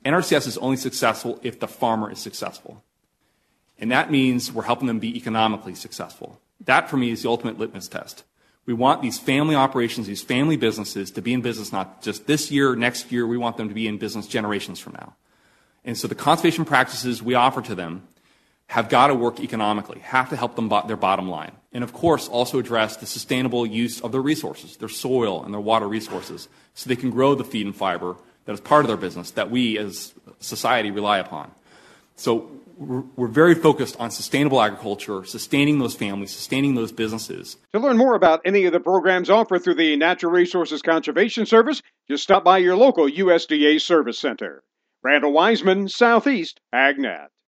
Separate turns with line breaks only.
NRCS is only successful if the farmer is successful. And that means we're helping them be economically successful. That, for me, is the ultimate litmus test. We want these family operations, these family businesses to be in business not just this year, next year. We want them to be in business generations from now. And so the conservation practices we offer to them have got to work economically, have to help them their bottom line. And, of course, also address the sustainable use of their resources, their soil and their water resources, so they can grow the feed and fiber that is part of their business that we as society rely upon. So we're very focused on sustainable agriculture, sustaining those families, sustaining those businesses.
To learn more about any of the programs offered through the Natural Resources Conservation Service, just stop by your local USDA Service Center. Randall Wiseman, Southeast AgNet.